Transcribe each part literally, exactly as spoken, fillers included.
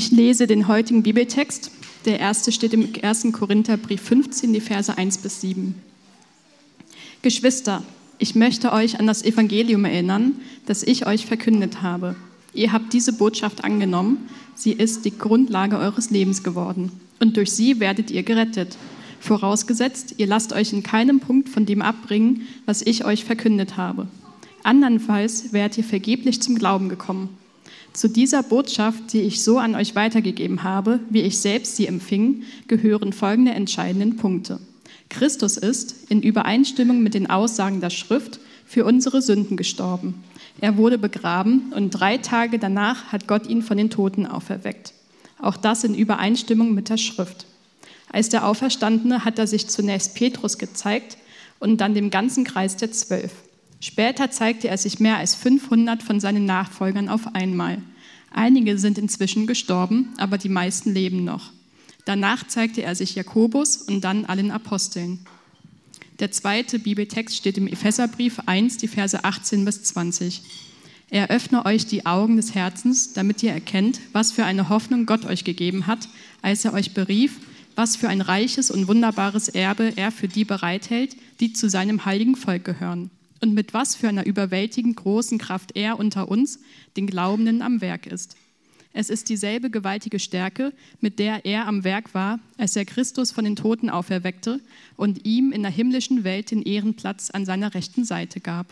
Ich lese den heutigen Bibeltext. Der erste steht im ersten Korintherbrief fünfzehn, die Verse eins bis sieben. Geschwister, ich möchte euch an das Evangelium erinnern, das ich euch verkündet habe. Ihr habt diese Botschaft angenommen, sie ist die Grundlage eures Lebens geworden und durch sie werdet ihr gerettet. Vorausgesetzt, ihr lasst euch in keinem Punkt von dem abbringen, was ich euch verkündet habe. Andernfalls wärt ihr vergeblich zum Glauben gekommen. Zu dieser Botschaft, die ich so an euch weitergegeben habe, wie ich selbst sie empfing, gehören folgende entscheidenden Punkte. Christus ist, in Übereinstimmung mit den Aussagen der Schrift, für unsere Sünden gestorben. Er wurde begraben und drei Tage danach hat Gott ihn von den Toten auferweckt. Auch das in Übereinstimmung mit der Schrift. Als der Auferstandene hat er sich zunächst Petrus gezeigt und dann dem ganzen Kreis der Zwölf. Später zeigte er sich mehr als fünfhundert von seinen Nachfolgern auf einmal. Einige sind inzwischen gestorben, aber die meisten leben noch. Danach zeigte er sich Jakobus und dann allen Aposteln. Der zweite Bibeltext steht im Epheserbrief eins, die Verse achtzehn bis zwanzig. Er öffne euch die Augen des Herzens, damit ihr erkennt, was für eine Hoffnung Gott euch gegeben hat, als er euch berief, was für ein reiches und wunderbares Erbe er für die bereithält, die zu seinem heiligen Volk gehören. Und mit was für einer überwältigend großen Kraft er unter uns, den Glaubenden, am Werk ist. Es ist dieselbe gewaltige Stärke, mit der er am Werk war, als er Christus von den Toten auferweckte und ihm in der himmlischen Welt den Ehrenplatz an seiner rechten Seite gab.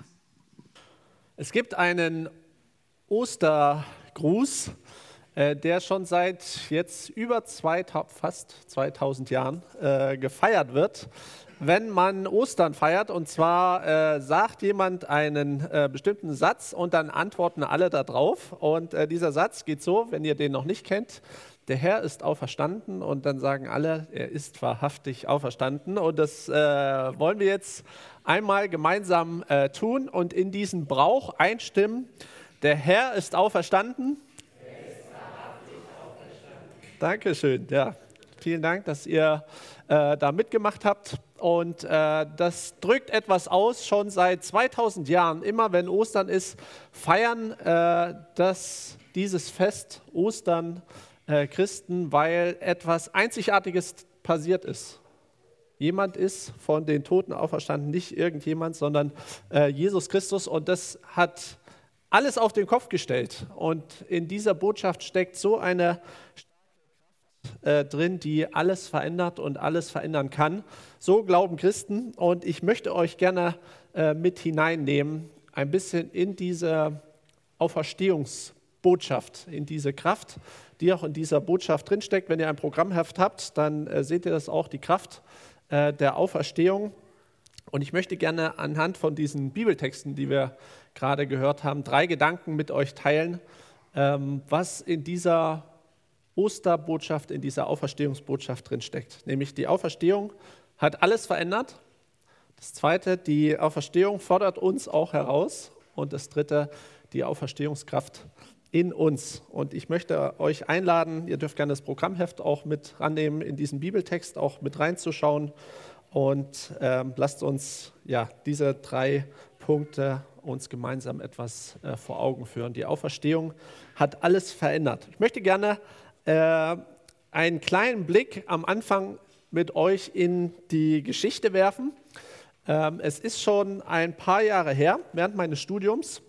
Es gibt einen Ostergruß, äh, der schon seit jetzt über zwei, fast zweitausend Jahren äh, gefeiert wird. Wenn man Ostern feiert, und zwar äh, sagt jemand einen äh, bestimmten Satz und dann antworten alle darauf. Und äh, dieser Satz geht so, wenn ihr den noch nicht kennt: Der Herr ist auferstanden, und dann sagen alle, er ist wahrhaftig auferstanden. Und das äh, wollen wir jetzt einmal gemeinsam äh, tun und in diesen Brauch einstimmen. Der Herr ist auferstanden. Er ist wahrhaftig auferstanden. Dankeschön, ja. Vielen Dank, dass ihr äh, da mitgemacht habt. Und äh, das drückt etwas aus, schon seit zweitausend Jahren, immer wenn Ostern ist, feiern äh, das, dieses Fest Ostern äh, Christen, weil etwas Einzigartiges passiert ist. Jemand ist von den Toten auferstanden, nicht irgendjemand, sondern äh, Jesus Christus, und das hat alles auf den Kopf gestellt. Und in dieser Botschaft steckt so eine Äh, drin, die alles verändert und alles verändern kann. So glauben Christen, und ich möchte euch gerne äh, mit hineinnehmen, ein bisschen in diese Auferstehungsbotschaft, in diese Kraft, die auch in dieser Botschaft drinsteckt. Wenn ihr ein Programmheft habt, dann äh, seht ihr das auch, die Kraft äh, der Auferstehung. Und ich möchte gerne anhand von diesen Bibeltexten, die wir gerade gehört haben, drei Gedanken mit euch teilen, ähm, was in dieser Osterbotschaft, in dieser Auferstehungsbotschaft drinsteckt. Nämlich die Auferstehung hat alles verändert. Das zweite, die Auferstehung fordert uns auch heraus. Und das dritte, die Auferstehungskraft in uns. Und ich möchte euch einladen, ihr dürft gerne das Programmheft auch mit rannehmen, in diesen Bibeltext auch mit reinzuschauen. Und ähm, lasst uns ja diese drei Punkte uns gemeinsam etwas äh, vor Augen führen. Die Auferstehung hat alles verändert. Ich möchte gerne Äh, einen kleinen Blick am Anfang mit euch in die Geschichte werfen. Ähm, es ist schon ein paar Jahre her, während meines Studiums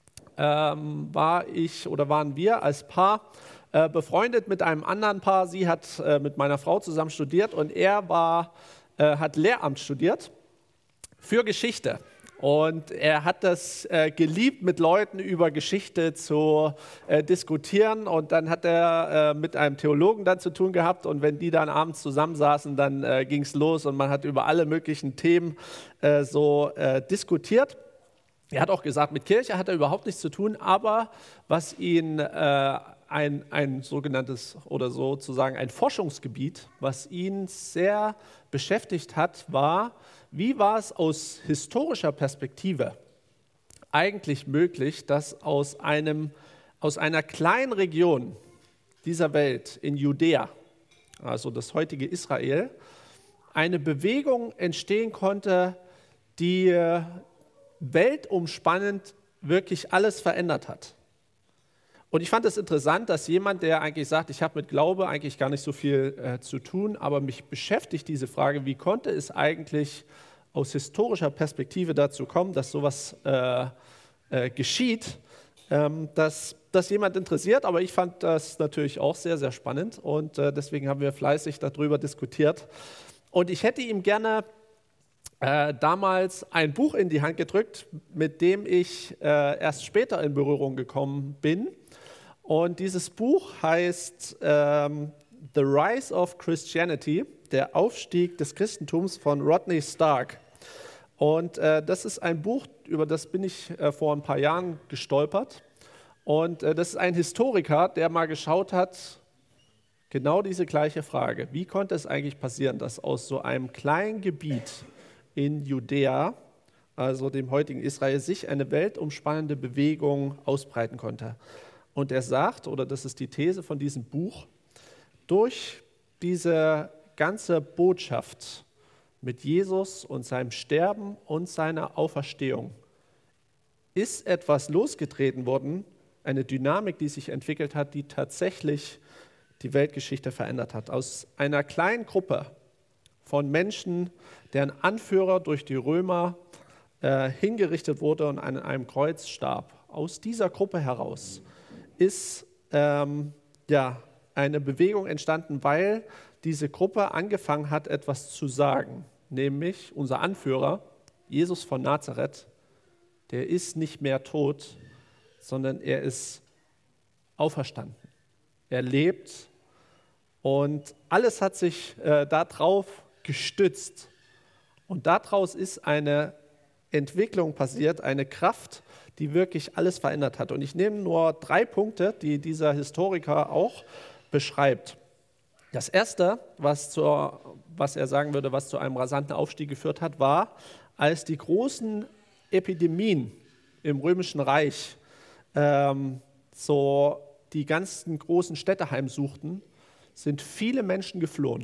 ähm, war ich oder waren wir als Paar äh, befreundet mit einem anderen Paar. Sie hat äh, mit meiner Frau zusammen studiert und er war, äh, hat Lehramt studiert für Geschichte. Und er hat das äh, geliebt, mit Leuten über Geschichte zu äh, diskutieren. Und dann hat er äh, mit einem Theologen dann zu tun gehabt. Und wenn die dann abends zusammensaßen, dann äh, ging es los und man hat über alle möglichen Themen äh, so äh, diskutiert. Er hat auch gesagt, mit Kirche hat er überhaupt nichts zu tun. Aber was ihn äh, ein, ein sogenanntes oder sozusagen ein Forschungsgebiet, was ihn sehr beschäftigt hat, war, wie war es aus historischer Perspektive eigentlich möglich, dass aus, einem, aus einer kleinen Region dieser Welt in Judäa, also das heutige Israel, eine Bewegung entstehen konnte, die weltumspannend wirklich alles verändert hat. Und ich fand es interessant, dass jemand, der eigentlich sagt, ich habe mit Glaube eigentlich gar nicht so viel äh, zu tun, aber mich beschäftigt diese Frage, wie konnte es eigentlich aus historischer Perspektive dazu kommen, dass sowas äh, äh, geschieht, ähm, dass das jemand interessiert. Aber ich fand das natürlich auch sehr, sehr spannend und äh, deswegen haben wir fleißig darüber diskutiert. Und ich hätte ihm gerne äh, damals ein Buch in die Hand gedrückt, mit dem ich äh, erst später in Berührung gekommen bin. Und dieses Buch heißt ähm, The Rise of Christianity, der Aufstieg des Christentums von Rodney Stark. Und äh, das ist ein Buch, über das bin ich äh, vor ein paar Jahren gestolpert. Und äh, das ist ein Historiker, der mal geschaut hat, genau diese gleiche Frage. Wie konnte es eigentlich passieren, dass aus so einem kleinen Gebiet in Judäa, also dem heutigen Israel, sich eine weltumspannende Bewegung ausbreiten konnte? Und er sagt, oder das ist die These von diesem Buch, durch diese ganze Botschaft mit Jesus und seinem Sterben und seiner Auferstehung ist etwas losgetreten worden, eine Dynamik, die sich entwickelt hat, die tatsächlich die Weltgeschichte verändert hat. Aus einer kleinen Gruppe von Menschen, deren Anführer durch die Römer äh, hingerichtet wurde und an einem Kreuz starb, aus dieser Gruppe heraus ist ähm, ja, eine Bewegung entstanden, weil diese Gruppe angefangen hat, etwas zu sagen. Nämlich unser Anführer, Jesus von Nazareth, der ist nicht mehr tot, sondern er ist auferstanden. Er lebt und alles hat sich äh, darauf gestützt. Und daraus ist eine Entwicklung passiert, eine Kraft, die wirklich alles verändert hat. Und ich nehme nur drei Punkte, die dieser Historiker auch beschreibt. Das Erste, was, zur, was er sagen würde, was zu einem rasanten Aufstieg geführt hat, war, als die großen Epidemien im Römischen Reich ähm, so die ganzen großen Städte heimsuchten, sind viele Menschen geflohen.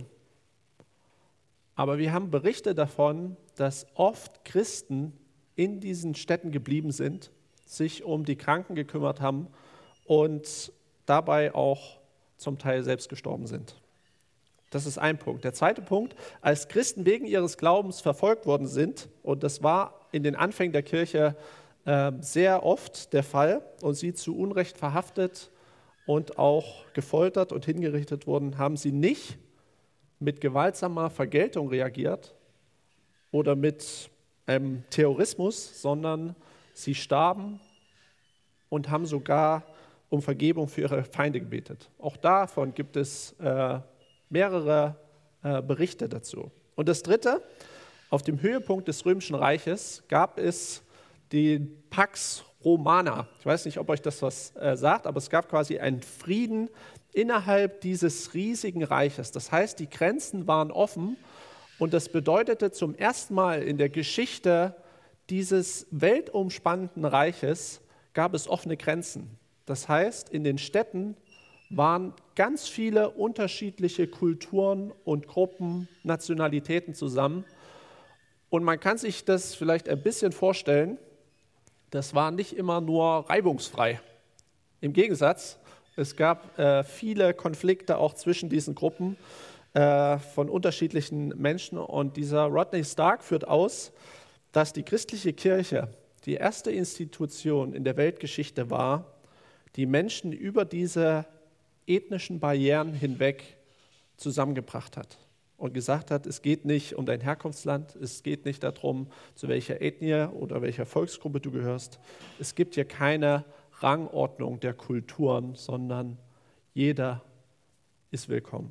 Aber wir haben Berichte davon, dass oft Christen in diesen Städten geblieben sind, sich um die Kranken gekümmert haben und dabei auch zum Teil selbst gestorben sind. Das ist ein Punkt. Der zweite Punkt, als Christen wegen ihres Glaubens verfolgt worden sind, und das war in den Anfängen der Kirche äh, sehr oft der Fall, und sie zu Unrecht verhaftet und auch gefoltert und hingerichtet wurden, haben sie nicht mit gewaltsamer Vergeltung reagiert oder mit ähm, Terrorismus, sondern sie starben und haben sogar um Vergebung für ihre Feinde gebetet. Auch davon gibt es äh, mehrere äh, Berichte dazu. Und das Dritte, auf dem Höhepunkt des Römischen Reiches gab es die Pax Romana. Ich weiß nicht, ob euch das was äh, sagt, aber es gab quasi einen Frieden innerhalb dieses riesigen Reiches. Das heißt, die Grenzen waren offen und das bedeutete zum ersten Mal in der Geschichte dieses weltumspannenden Reiches gab es offene Grenzen. Das heißt, in den Städten waren ganz viele unterschiedliche Kulturen und Gruppen, Nationalitäten zusammen. Und man kann sich das vielleicht ein bisschen vorstellen, das war nicht immer nur reibungsfrei. Im Gegensatz, es gab äh, viele Konflikte auch zwischen diesen Gruppen äh, von unterschiedlichen Menschen. Und dieser Rodney Stark führt aus, dass die christliche Kirche die erste Institution in der Weltgeschichte war, die Menschen über diese ethnischen Barrieren hinweg zusammengebracht hat und gesagt hat, es geht nicht um dein Herkunftsland, es geht nicht darum, zu welcher Ethnie oder welcher Volksgruppe du gehörst. Es gibt hier keine Rangordnung der Kulturen, sondern jeder ist willkommen.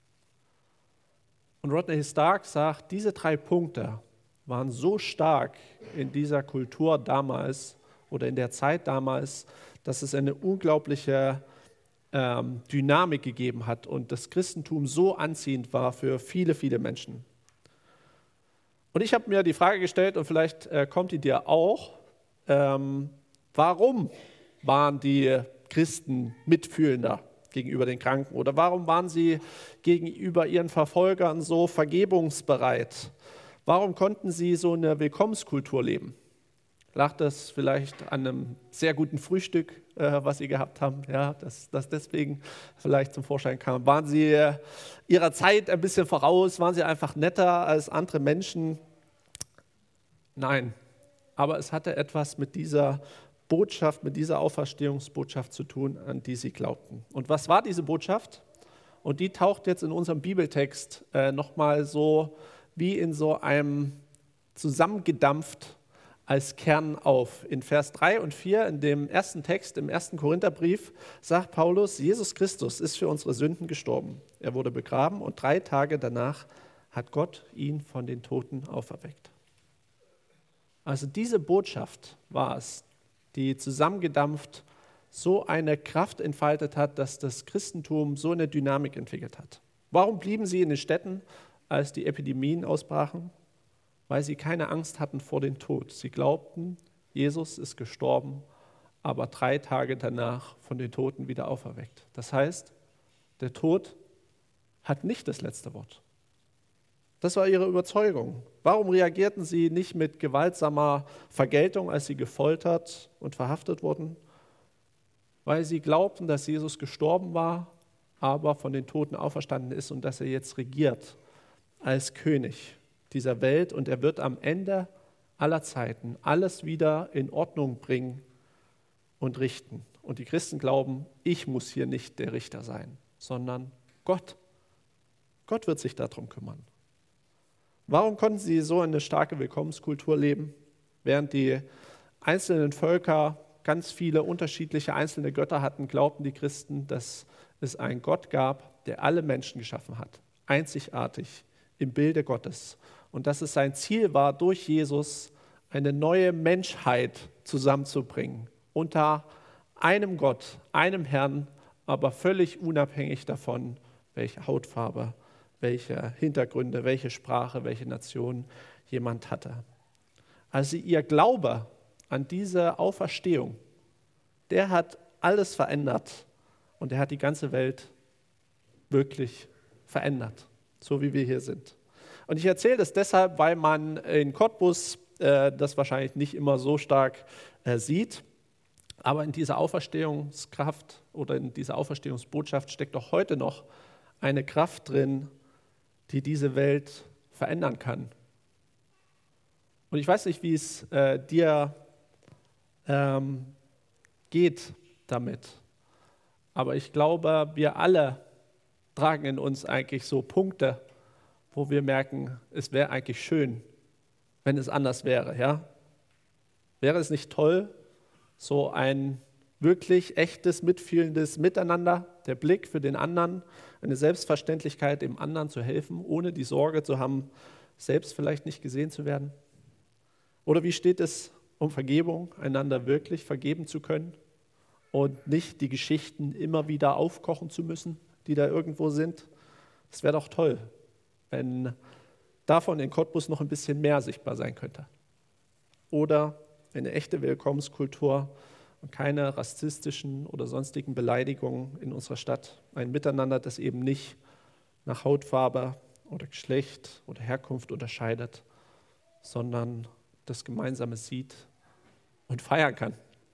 Und Rodney Stark sagt, diese drei Punkte waren so stark in dieser Kultur damals oder in der Zeit damals, dass es eine unglaubliche ähm, Dynamik gegeben hat und das Christentum so anziehend war für viele, viele Menschen. Und ich habe mir die Frage gestellt, und vielleicht äh, kommt die dir auch, ähm, warum waren die Christen mitfühlender gegenüber den Kranken oder warum waren sie gegenüber ihren Verfolgern so vergebungsbereit? Warum konnten sie so eine Willkommenskultur leben? Lag das vielleicht an einem sehr guten Frühstück, äh, was Sie gehabt haben, ja, dass das deswegen vielleicht zum Vorschein kam? Waren Sie äh, Ihrer Zeit ein bisschen voraus? Waren Sie einfach netter als andere Menschen? Nein, aber es hatte etwas mit dieser Botschaft, mit dieser Auferstehungsbotschaft zu tun, an die sie glaubten. Und was war diese Botschaft? Und die taucht jetzt in unserem Bibeltext äh, nochmal so wie in so einem zusammengedampft als Kern auf. In Vers drei und vier, in dem ersten Text, im ersten Korintherbrief, sagt Paulus, Jesus Christus ist für unsere Sünden gestorben. Er wurde begraben und drei Tage danach hat Gott ihn von den Toten auferweckt. Also diese Botschaft war es, die zusammengedampft so eine Kraft entfaltet hat, dass das Christentum so eine Dynamik entwickelt hat. Warum blieben sie in den Städten, als die Epidemien ausbrachen? Weil sie keine Angst hatten vor dem Tod. Sie glaubten, Jesus ist gestorben, aber drei Tage danach von den Toten wieder auferweckt. Das heißt, der Tod hat nicht das letzte Wort. Das war ihre Überzeugung. Warum reagierten sie nicht mit gewaltsamer Vergeltung, als sie gefoltert und verhaftet wurden? Weil sie glaubten, dass Jesus gestorben war, aber von den Toten auferstanden ist und dass er jetzt regiert als König dieser Welt und er wird am Ende aller Zeiten alles wieder in Ordnung bringen und richten. Und die Christen glauben, ich muss hier nicht der Richter sein, sondern Gott. Gott wird sich darum kümmern. Warum konnten sie so eine starke Willkommenskultur leben, während die einzelnen Völker ganz viele unterschiedliche einzelne Götter hatten, glaubten die Christen, dass es einen Gott gab, der alle Menschen geschaffen hat, einzigartig im Bilde Gottes. Und dass es sein Ziel war, durch Jesus eine neue Menschheit zusammenzubringen, unter einem Gott, einem Herrn, aber völlig unabhängig davon, welche Hautfarbe, welche Hintergründe, welche Sprache, welche Nation jemand hatte. Also ihr Glaube an diese Auferstehung, der hat alles verändert und er hat die ganze Welt wirklich verändert, so wie wir hier sind. Und ich erzähle das deshalb, weil man in Cottbus äh, das wahrscheinlich nicht immer so stark äh, sieht, aber in dieser Auferstehungskraft oder in dieser Auferstehungsbotschaft steckt auch heute noch eine Kraft drin, die diese Welt verändern kann. Und ich weiß nicht, wie es äh, dir ähm, geht damit, aber ich glaube, wir alle tragen in uns eigentlich so Punkte, wo wir merken, es wäre eigentlich schön, wenn es anders wäre. Ja? Wäre es nicht toll, so ein wirklich echtes, mitfühlendes Miteinander, der Blick für den anderen, eine Selbstverständlichkeit, dem anderen zu helfen, ohne die Sorge zu haben, selbst vielleicht nicht gesehen zu werden? Oder wie steht es um Vergebung, einander wirklich vergeben zu können und nicht die Geschichten immer wieder aufkochen zu müssen, die da irgendwo sind? Es wäre doch toll, wenn davon in Cottbus noch ein bisschen mehr sichtbar sein könnte. Oder eine echte Willkommenskultur und keine rassistischen oder sonstigen Beleidigungen in unserer Stadt. Ein Miteinander, das eben nicht nach Hautfarbe oder Geschlecht oder Herkunft unterscheidet, sondern das Gemeinsame sieht und feiern kann.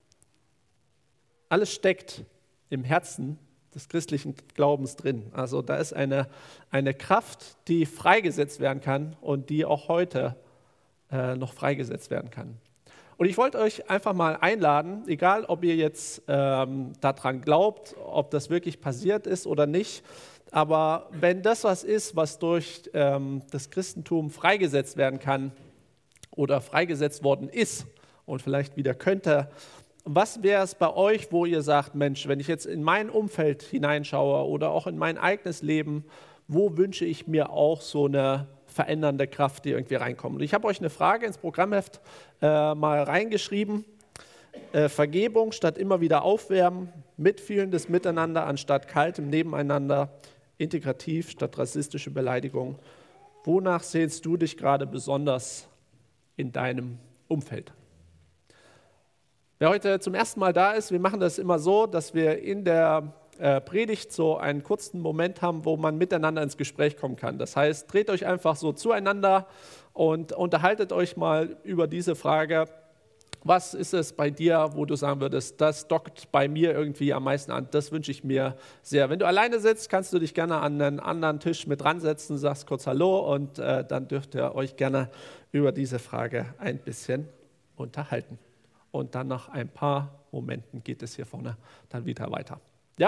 Alles steckt im Herzen des christlichen Glaubens drin. Also da ist eine, eine Kraft, die freigesetzt werden kann und die auch heute äh, noch freigesetzt werden kann. Und ich wollte euch einfach mal einladen, egal ob ihr jetzt ähm, daran glaubt, ob das wirklich passiert ist oder nicht, aber wenn das was ist, was durch ähm, das Christentum freigesetzt werden kann oder freigesetzt worden ist und vielleicht wieder könnte, was wäre es bei euch, wo ihr sagt, Mensch, wenn ich jetzt in mein Umfeld hineinschaue oder auch in mein eigenes Leben, wo wünsche ich mir auch so eine verändernde Kraft, die irgendwie reinkommt? Und ich habe euch eine Frage ins Programmheft äh, mal reingeschrieben. Äh, Vergebung statt immer wieder aufwärmen, mitfühlendes Miteinander anstatt kaltem Nebeneinander, integrativ statt rassistische Beleidigung. Wonach sehnst du dich gerade besonders in deinem Umfeld? Wer heute zum ersten Mal da ist, wir machen das immer so, dass wir in der äh, Predigt so einen kurzen Moment haben, wo man miteinander ins Gespräch kommen kann. Das heißt, dreht euch einfach so zueinander und unterhaltet euch mal über diese Frage, Was ist es bei dir, wo du sagen würdest, das dockt bei mir irgendwie am meisten an? Das wünsche ich mir sehr. Wenn du alleine sitzt, kannst du dich gerne an einen anderen Tisch mit dran setzen, sagst kurz Hallo und äh, dann dürft ihr euch gerne über diese Frage ein bisschen unterhalten. Und dann nach ein paar Momenten geht es hier vorne dann wieder weiter. Ja?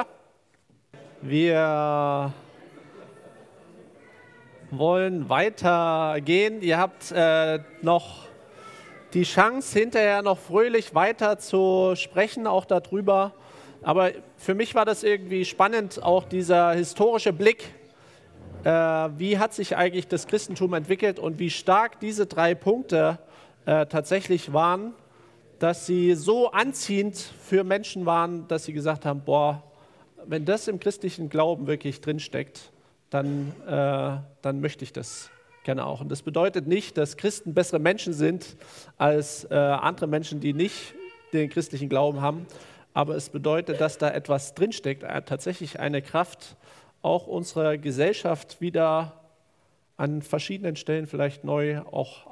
Wir wollen weitergehen. Ihr habt äh, noch die Chance, hinterher noch fröhlich weiter zu sprechen, auch darüber. Aber für mich war das irgendwie spannend, auch dieser historische Blick. Äh, wie hat sich eigentlich das Christentum entwickelt und wie stark diese drei Punkte äh, tatsächlich waren, dass sie so anziehend für Menschen waren, dass sie gesagt haben, boah, wenn das im christlichen Glauben wirklich drinsteckt, dann, äh, dann möchte ich das gerne auch. Und das bedeutet nicht, dass Christen bessere Menschen sind als äh, andere Menschen, die nicht den christlichen Glauben haben, aber es bedeutet, dass da etwas drinsteckt, äh, tatsächlich eine Kraft, auch unsere Gesellschaft wieder an verschiedenen Stellen vielleicht neu auch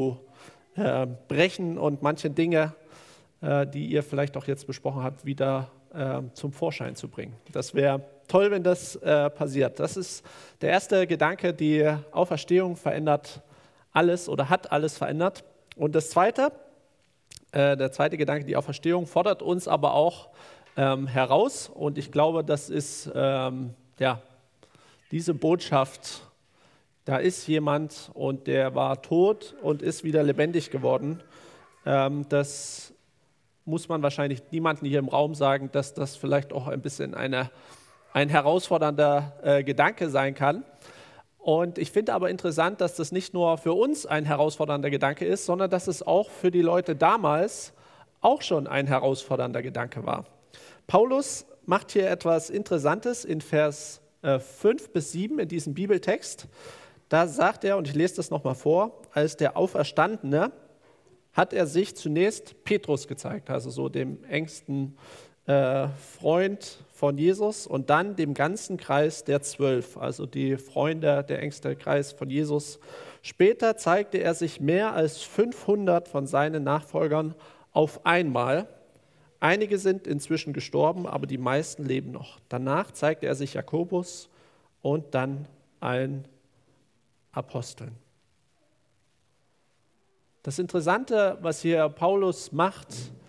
aufzubrechen und manche Dinge, äh, die ihr vielleicht auch jetzt besprochen habt, wieder äh, zum Vorschein zu bringen. Das wäre toll, wenn das äh, passiert. Das ist der erste Gedanke, die Auferstehung verändert alles oder hat alles verändert. Und das zweite, äh, der zweite Gedanke, die Auferstehung fordert uns aber auch ähm, heraus. Und ich glaube, das ist ähm, ja, diese Botschaft, da ist jemand und der war tot und ist wieder lebendig geworden. Ähm, das muss man wahrscheinlich niemandem hier im Raum sagen, dass das vielleicht auch ein bisschen eine ein herausfordernder äh, Gedanke sein kann. Und ich finde aber interessant, dass das nicht nur für uns ein herausfordernder Gedanke ist, sondern dass es auch für die Leute damals auch schon ein herausfordernder Gedanke war. Paulus macht hier etwas Interessantes in Vers äh, fünf bis sieben in diesem Bibeltext. Da sagt er, und ich lese das nochmal vor, als der Auferstandene hat er sich zunächst Petrus gezeigt, also so dem engsten äh, Freund von Jesus und dann dem ganzen Kreis der Zwölf, also die Freunde, der engste Kreis von Jesus. Später zeigte er sich mehr als fünfhundert von seinen Nachfolgern auf einmal. Einige sind inzwischen gestorben, aber die meisten leben noch. Danach zeigte er sich Jakobus und dann allen Aposteln. Das Interessante, was hier Paulus macht,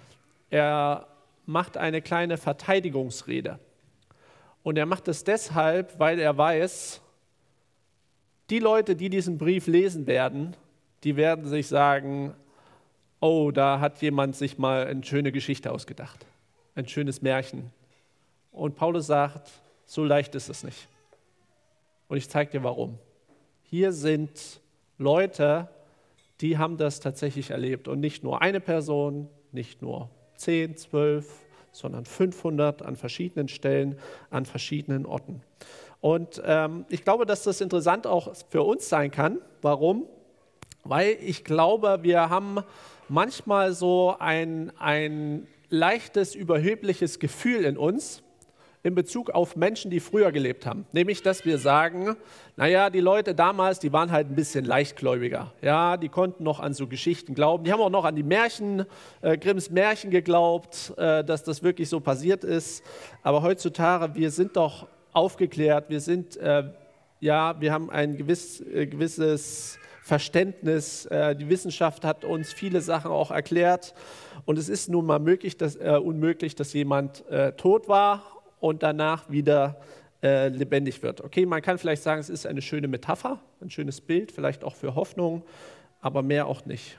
er macht eine kleine Verteidigungsrede. Und er macht es deshalb, weil er weiß, die Leute, die diesen Brief lesen werden, die werden sich sagen, oh, da hat jemand sich mal eine schöne Geschichte ausgedacht, ein schönes Märchen. Und Paulus sagt, so leicht ist es nicht. Und ich zeige dir warum. Hier sind Leute, die haben das tatsächlich erlebt. Und nicht nur eine Person, nicht nur zehn, zwölf, sondern fünfhundert an verschiedenen Stellen, an verschiedenen Orten. Und ähm, ich glaube, dass das interessant auch für uns sein kann. Warum? Weil ich glaube, wir haben manchmal so ein, ein leichtes, überhebliches Gefühl in uns, in Bezug auf Menschen, die früher gelebt haben. Nämlich, dass wir sagen, naja, die Leute damals, die waren halt ein bisschen leichtgläubiger. Ja, die konnten noch an so Geschichten glauben. Die haben auch noch an die Märchen, äh, Grimms Märchen geglaubt, äh, dass das wirklich so passiert ist. Aber heutzutage, wir sind doch aufgeklärt, wir sind, äh, ja, wir haben ein gewiss, äh, gewisses Verständnis. Äh, die Wissenschaft hat uns viele Sachen auch erklärt. Und es ist nun mal möglich, dass, äh, unmöglich, dass jemand äh, tot war und danach wieder äh, lebendig wird. Okay, man kann vielleicht sagen, es ist eine schöne Metapher, ein schönes Bild, vielleicht auch für Hoffnung, aber mehr auch nicht.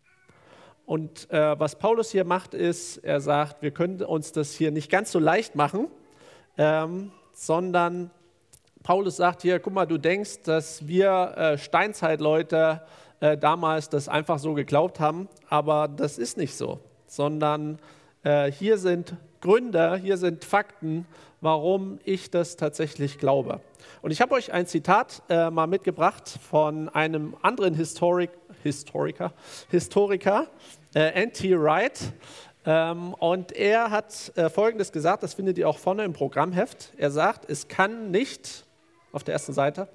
Und äh, was Paulus hier macht, ist, er sagt, wir können uns das hier nicht ganz so leicht machen, ähm, sondern Paulus sagt hier, guck mal, du denkst, dass wir äh, Steinzeitleute äh, damals das einfach so geglaubt haben, aber das ist nicht so, sondern äh, hier sind Gründe, hier sind Fakten, warum ich das tatsächlich glaube. Und ich habe euch ein Zitat äh, mal mitgebracht von einem anderen Historik, Historiker, Historiker äh, N T Wright. Ähm, und er hat äh, Folgendes gesagt, das findet ihr auch vorne im Programmheft. Er sagt, es kann nicht, auf der ersten Seite,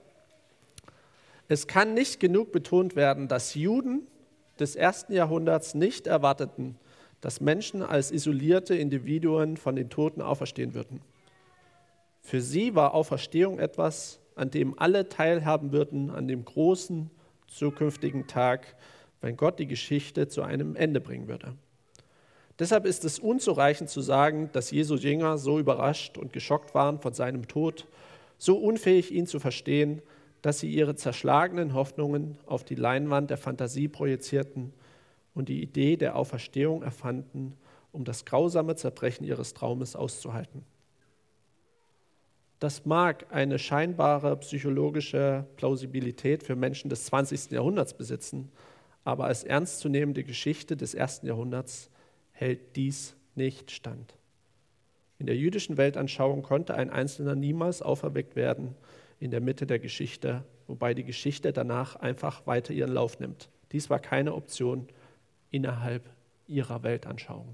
es kann nicht genug betont werden, dass Juden des ersten Jahrhunderts nicht erwarteten, dass Menschen als isolierte Individuen von den Toten auferstehen würden. Für sie war Auferstehung etwas, an dem alle teilhaben würden, an dem großen zukünftigen Tag, wenn Gott die Geschichte zu einem Ende bringen würde. Deshalb ist es unzureichend zu sagen, dass Jesu Jünger so überrascht und geschockt waren von seinem Tod, so unfähig, ihn zu verstehen, dass sie ihre zerschlagenen Hoffnungen auf die Leinwand der Fantasie projizierten und die Idee der Auferstehung erfanden, um das grausame Zerbrechen ihres Traumes auszuhalten. Das mag eine scheinbare psychologische Plausibilität für Menschen des zwanzigsten Jahrhunderts besitzen, aber als ernstzunehmende Geschichte des ersten Jahrhunderts hält dies nicht stand. In der jüdischen Weltanschauung konnte ein Einzelner niemals auferweckt werden in der Mitte der Geschichte, wobei die Geschichte danach einfach weiter ihren Lauf nimmt. Dies war keine Option innerhalb ihrer Weltanschauung.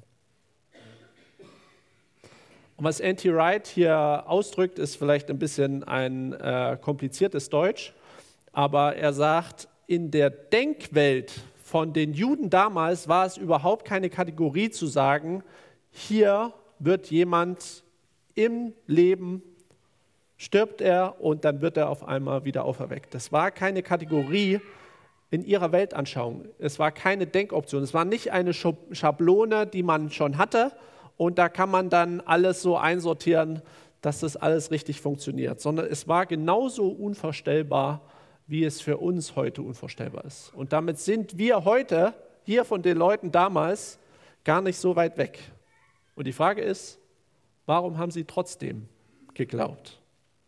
Und was N T Wright hier ausdrückt, ist vielleicht ein bisschen ein äh, kompliziertes Deutsch, aber er sagt, in der Denkwelt von den Juden damals war es überhaupt keine Kategorie zu sagen, hier wird jemand im Leben, stirbt er und dann wird er auf einmal wieder auferweckt. Das war keine Kategorie in ihrer Weltanschauung. Es war keine Denkoption. Es war nicht eine Schablone, die man schon hatte und da kann man dann alles so einsortieren, dass das alles richtig funktioniert, sondern es war genauso unvorstellbar, wie es für uns heute unvorstellbar ist. Und damit sind wir heute hier von den Leuten damals gar nicht so weit weg. Und die Frage ist, warum haben sie trotzdem geglaubt?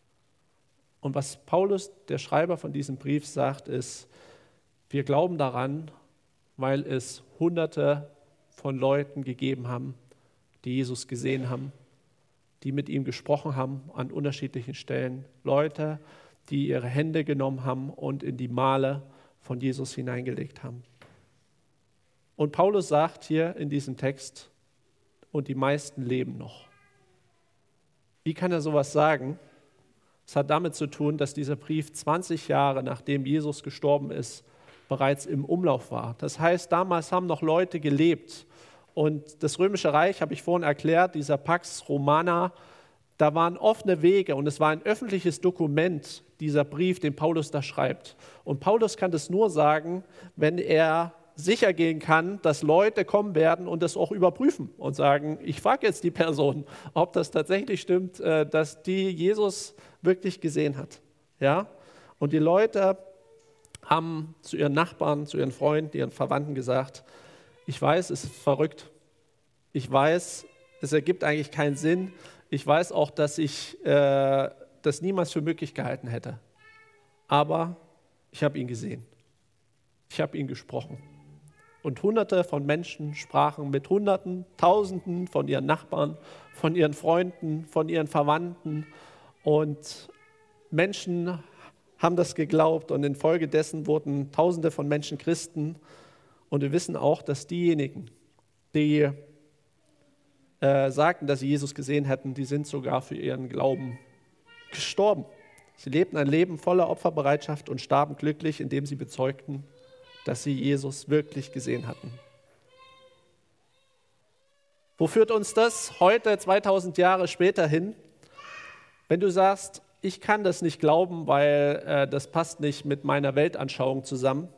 Und was Paulus, der Schreiber von diesem Brief, sagt, ist, wir glauben daran, weil es Hunderte von Leuten gegeben haben, die Jesus gesehen haben, die mit ihm gesprochen haben an unterschiedlichen Stellen. Leute, die ihre Hände genommen haben und in die Male von Jesus hineingelegt haben. Und Paulus sagt hier in diesem Text, und die meisten leben noch. Wie kann er sowas sagen? Es hat damit zu tun, dass dieser Brief zwanzig Jahre nachdem Jesus gestorben ist, bereits im Umlauf war. Das heißt, damals haben noch Leute gelebt. Und das Römische Reich, habe ich vorhin erklärt, dieser Pax Romana, da waren offene Wege und es war ein öffentliches Dokument, dieser Brief, den Paulus da schreibt. Und Paulus kann das nur sagen, wenn er sicher gehen kann, dass Leute kommen werden und das auch überprüfen und sagen, ich frage jetzt die Person, ob das tatsächlich stimmt, dass die Jesus wirklich gesehen hat. Ja? Und die Leute haben zu ihren Nachbarn, zu ihren Freunden, ihren Verwandten gesagt, ich weiß, es ist verrückt. Ich weiß, es ergibt eigentlich keinen Sinn. Ich weiß auch, dass ich äh, das niemals für möglich gehalten hätte. Aber ich habe ihn gesehen. Ich habe ihn gesprochen. Und Hunderte von Menschen sprachen mit Hunderten, Tausenden von ihren Nachbarn, von ihren Freunden, von ihren Verwandten. Und Menschen haben das geglaubt und infolgedessen wurden Tausende von Menschen Christen. Und wir wissen auch, dass diejenigen, die äh, sagten, dass sie Jesus gesehen hätten, die sind sogar für ihren Glauben gestorben. Sie lebten ein Leben voller Opferbereitschaft und starben glücklich, indem sie bezeugten, dass sie Jesus wirklich gesehen hatten. Wo führt uns das heute, zweitausend Jahre später hin? Wenn du sagst, ich kann das nicht glauben, weil äh, das passt nicht mit meiner Weltanschauung zusammen,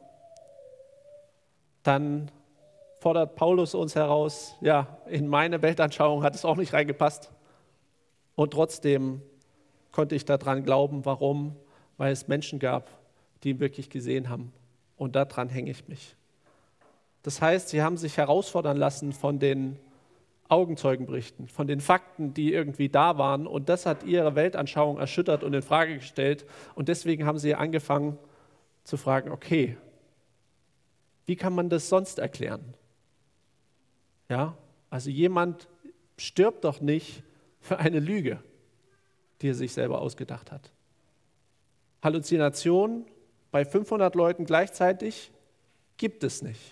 dann fordert Paulus uns heraus, ja, in meine Weltanschauung hat es auch nicht reingepasst. Und trotzdem konnte ich daran glauben. Warum? Weil es Menschen gab, die ihn wirklich gesehen haben. Und daran hänge ich mich. Das heißt, sie haben sich herausfordern lassen von den Augenzeugenberichten, von den Fakten, die irgendwie da waren. Und das hat ihre Weltanschauung erschüttert und in Frage gestellt. Und deswegen haben sie angefangen zu fragen, okay, wie kann man das sonst erklären? Ja, also jemand stirbt doch nicht für eine Lüge, die er sich selber ausgedacht hat. Halluzination bei fünfhundert Leuten gleichzeitig gibt es nicht.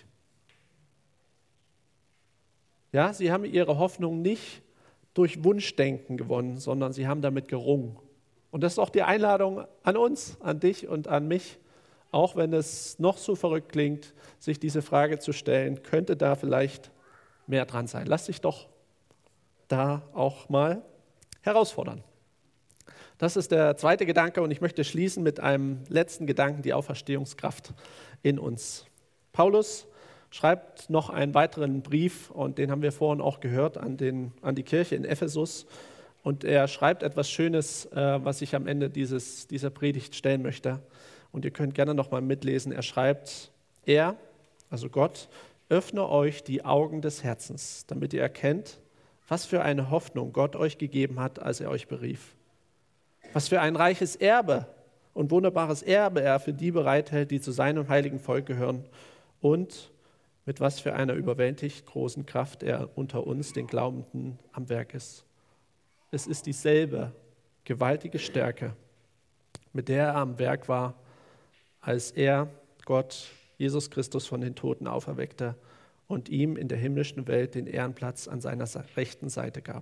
Ja, sie haben ihre Hoffnung nicht durch Wunschdenken gewonnen, sondern sie haben damit gerungen. Und das ist auch die Einladung an uns, an dich und an mich, auch wenn es noch so verrückt klingt, sich diese Frage zu stellen, könnte da vielleicht mehr dran sein. Lass dich doch da auch mal herausfordern. Das ist der zweite Gedanke und ich möchte schließen mit einem letzten Gedanken, die Auferstehungskraft in uns. Paulus schreibt noch einen weiteren Brief und den haben wir vorhin auch gehört an, den, an die Kirche in Ephesus. Und er schreibt etwas Schönes, äh, was ich am Ende dieses, dieser Predigt stellen möchte. Und ihr könnt gerne noch mal mitlesen. Er schreibt, er, also Gott, öffne euch die Augen des Herzens, damit ihr erkennt, was für eine Hoffnung Gott euch gegeben hat, als er euch berief. Was für ein reiches Erbe und wunderbares Erbe er für die bereithält, die zu seinem heiligen Volk gehören. Und mit was für einer überwältigend großen Kraft er unter uns, den Glaubenden, am Werk ist. Es ist dieselbe gewaltige Stärke, mit der er am Werk war, als er, Gott, Jesus Christus von den Toten auferweckte und ihm in der himmlischen Welt den Ehrenplatz an seiner rechten Seite gab.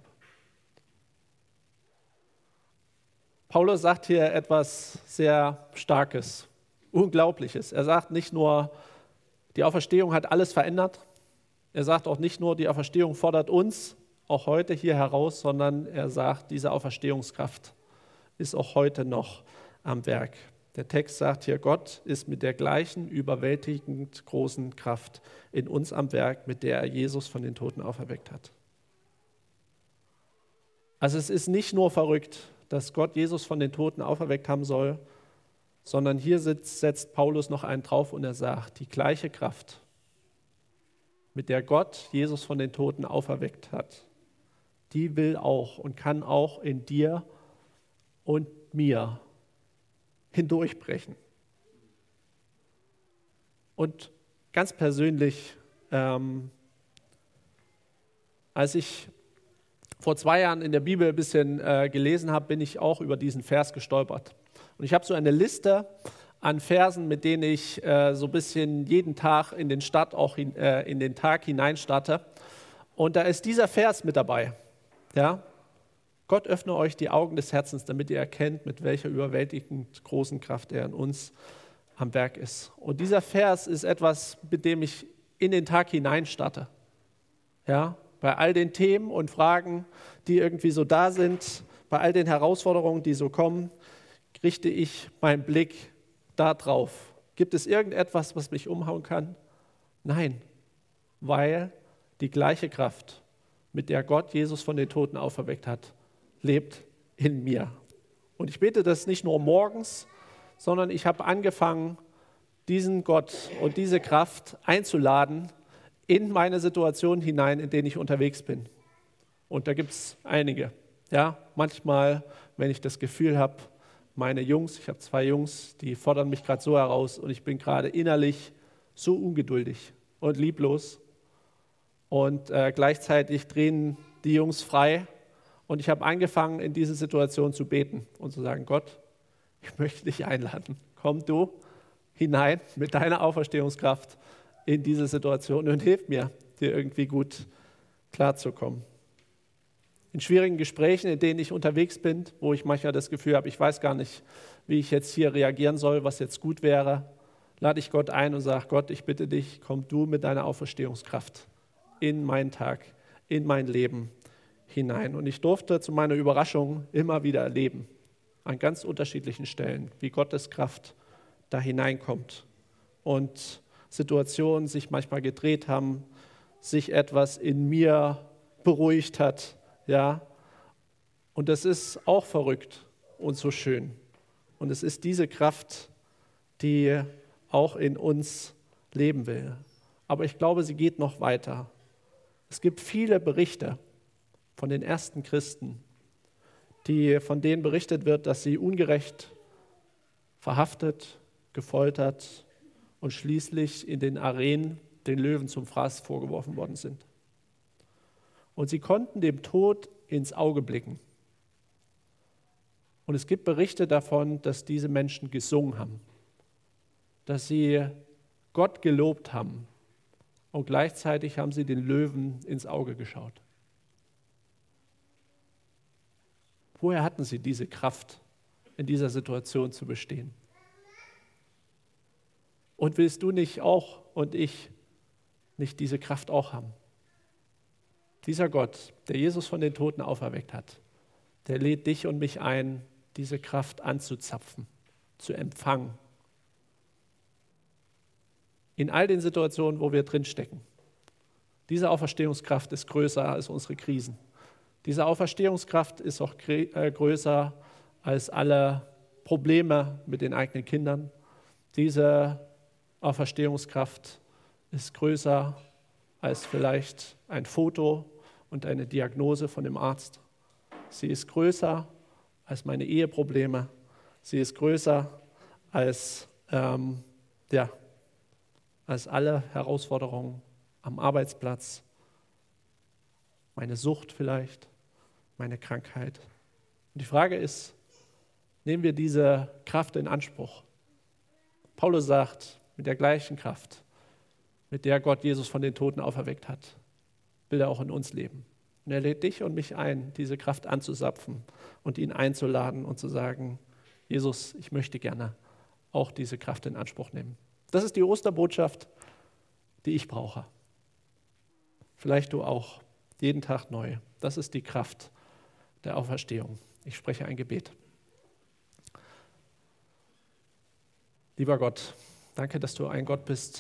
Paulus sagt hier etwas sehr Starkes, Unglaubliches. Er sagt nicht nur, die Auferstehung hat alles verändert. Er sagt auch nicht nur, die Auferstehung fordert uns auch heute hier heraus, sondern er sagt, diese Auferstehungskraft ist auch heute noch am Werk. Der Text sagt hier, Gott ist mit der gleichen überwältigend großen Kraft in uns am Werk, mit der er Jesus von den Toten auferweckt hat. Also es ist nicht nur verrückt, dass Gott Jesus von den Toten auferweckt haben soll, sondern hier sitzt, setzt Paulus noch einen drauf und er sagt, die gleiche Kraft, mit der Gott Jesus von den Toten auferweckt hat, die will auch und kann auch in dir und mir hindurchbrechen. Und ganz persönlich, ähm, als ich vor zwei Jahren in der Bibel ein bisschen äh, gelesen habe, bin ich auch über diesen Vers gestolpert. Und ich habe so eine Liste an Versen, mit denen ich äh, so ein bisschen jeden Tag in den Start, auch hin, äh, in den Tag hineinstarte. Und da ist dieser Vers mit dabei. Ja? Gott öffne euch die Augen des Herzens, damit ihr erkennt, mit welcher überwältigend großen Kraft er in uns am Werk ist. Und dieser Vers ist etwas, mit dem ich in den Tag hineinstarte. Ja? Bei all den Themen und Fragen, die irgendwie so da sind, bei all den Herausforderungen, die so kommen, richte ich meinen Blick da drauf. Gibt es irgendetwas, was mich umhauen kann? Nein, weil die gleiche Kraft, mit der Gott Jesus von den Toten auferweckt hat, lebt in mir. Und ich bete das nicht nur morgens, sondern ich habe angefangen, diesen Gott und diese Kraft einzuladen in meine Situation hinein, in denen ich unterwegs bin. Und da gibt es einige. Ja, manchmal, wenn ich das Gefühl habe, meine Jungs, ich habe zwei Jungs, die fordern mich gerade so heraus und ich bin gerade innerlich so ungeduldig und lieblos. Und äh, gleichzeitig drehen die Jungs frei. Und ich habe angefangen, in diese Situation zu beten und zu sagen, Gott, ich möchte dich einladen. Komm du hinein mit deiner Auferstehungskraft in diese Situation und hilf mir, dir irgendwie gut klarzukommen. In schwierigen Gesprächen, in denen ich unterwegs bin, wo ich manchmal das Gefühl habe, ich weiß gar nicht, wie ich jetzt hier reagieren soll, was jetzt gut wäre, lade ich Gott ein und sage, Gott, ich bitte dich, komm du mit deiner Auferstehungskraft in meinen Tag, in mein Leben hinein. Und ich durfte zu meiner Überraschung immer wieder erleben, an ganz unterschiedlichen Stellen, wie Gottes Kraft da hineinkommt und Situationen sich manchmal gedreht haben, sich etwas in mir beruhigt hat, ja. Und das ist auch verrückt und so schön. Und es ist diese Kraft, die auch in uns leben will. Aber ich glaube, sie geht noch weiter. Es gibt viele Berichte von den ersten Christen, die, von denen berichtet wird, dass sie ungerecht verhaftet, gefoltert und schließlich in den Arenen den Löwen zum Fraß vorgeworfen worden sind. Und sie konnten dem Tod ins Auge blicken. Und es gibt Berichte davon, dass diese Menschen gesungen haben, dass sie Gott gelobt haben und gleichzeitig haben sie den Löwen ins Auge geschaut. Woher hatten sie diese Kraft, in dieser Situation zu bestehen? Und willst du nicht auch und ich nicht diese Kraft auch haben? Dieser Gott, der Jesus von den Toten auferweckt hat, der lädt dich und mich ein, diese Kraft anzuzapfen, zu empfangen. In all den Situationen, wo wir drinstecken. Diese Auferstehungskraft ist größer als unsere Krisen. Diese Auferstehungskraft ist auch größer als alle Probleme mit den eigenen Kindern. Diese Auferstehungskraft ist größer als vielleicht ein Foto und eine Diagnose von dem Arzt. Sie ist größer als meine Eheprobleme. Sie ist größer als, ähm, ja, als alle Herausforderungen am Arbeitsplatz, meine Sucht vielleicht, meine Krankheit. Und die Frage ist, nehmen wir diese Kraft in Anspruch? Paulus sagt, mit der gleichen Kraft, mit der Gott Jesus von den Toten auferweckt hat, will er auch in uns leben. Und er lädt dich und mich ein, diese Kraft anzusapfen und ihn einzuladen und zu sagen, Jesus, ich möchte gerne auch diese Kraft in Anspruch nehmen. Das ist die Osterbotschaft, die ich brauche. Vielleicht du auch, jeden Tag neu. Das ist die Kraft der Auferstehung. Ich spreche ein Gebet. Lieber Gott, danke, dass du ein Gott bist,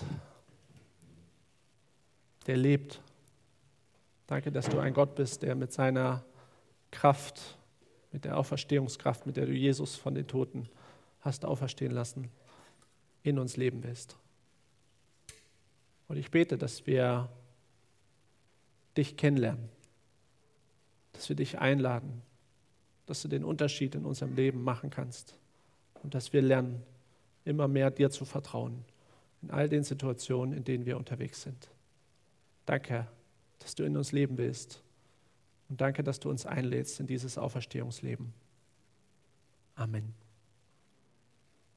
der lebt. Danke, dass du ein Gott bist, der mit seiner Kraft, mit der Auferstehungskraft, mit der du Jesus von den Toten hast auferstehen lassen, in uns leben willst. Und ich bete, dass wir dich kennenlernen, dass wir dich einladen, dass du den Unterschied in unserem Leben machen kannst und dass wir lernen, immer mehr dir zu vertrauen in all den Situationen, in denen wir unterwegs sind. Danke, dass du in uns leben willst und danke, dass du uns einlädst in dieses Auferstehungsleben. Amen.